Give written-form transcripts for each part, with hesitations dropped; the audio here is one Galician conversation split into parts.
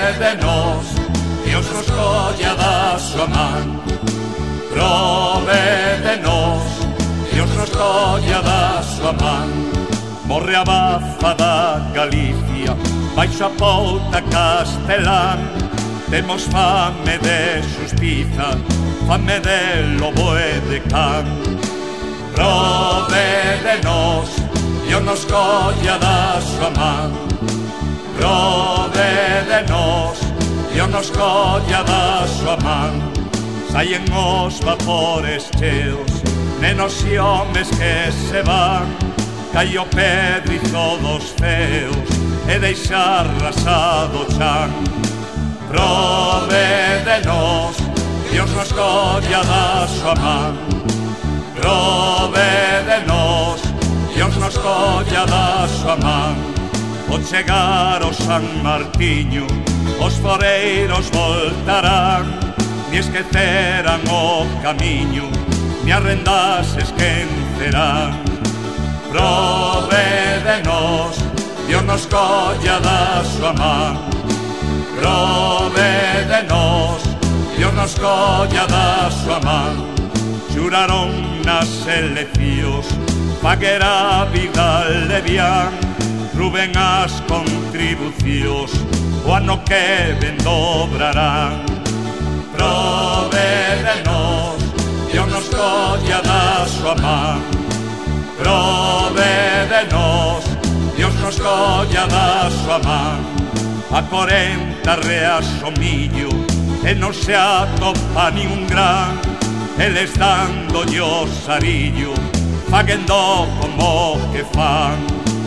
de nós, Dios nos colla da súa man. Prove de nós, Dios nos colla da súa man. Morre a baza da Galicia, baixo a pouta castelán. Temos fame de xustiza, fame de lobo e de can. Prove de nós, Dios nos colla da súa man. Prove de nós, Dios nos colla da súa man. Saen os vapores cheos, nenos e homes que se van. Cai o pedrizo dos ceos e deixa arrasado o chan. Prove de nós, Dios nos colla da súa man. Prove de nós, Dios nos colla da súa man. Ao chegar o San Martiño, os foreiros voltarán. Ni esquecerán o camiño, ni as rendas esquecerán. Prove de nós, Dios nos colla da súa man. Prove de nós, Dios nos colla da súa man. Xuraron nas eleccións faguer a vida levián. Ruben as contribucións, o ano que ven dobrarán. Prove de nós, Dios nos colla da súa man. Prove de nós, Dios nos colla da súa man. A 40 reas o millo e non se atopa nin un gran. Eles dándolle o sarillo, faguendo como que fan.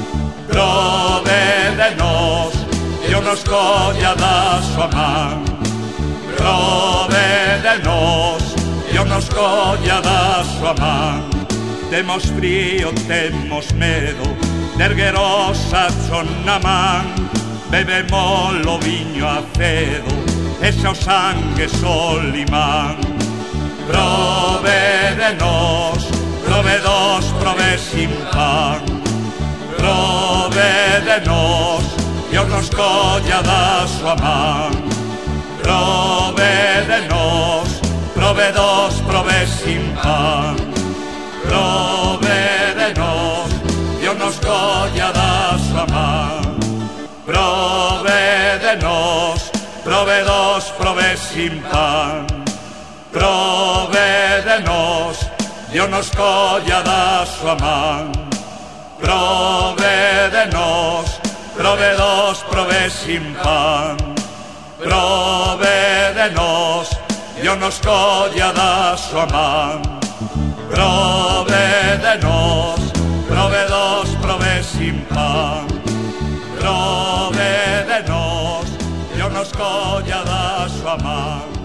Prove de nós, Dios nos colla da súa man. Prove de nós, Dios nos colla da súa man. Temos frío, temos medo de erguer o sacho na man. Bebemos o viño acedo e xa o sangue solimán. Prove de nós, provedos, prove sin pan. Prove de nós, Dios nos colla da súa man. Prove de nós, provedos, prove sin pan. Prove de nós, Dios nos colla da súa man. Prove de nós, provedos, prove sin pan. Prove de nós, Dios nos colla da súa man. Prove de nós, provedos, prove sin pan. Prove de nós, Dios nos colla da súa man. Prove de nós, provedos, prove sin pan. Prove de nós, Dios nos colla da súa man.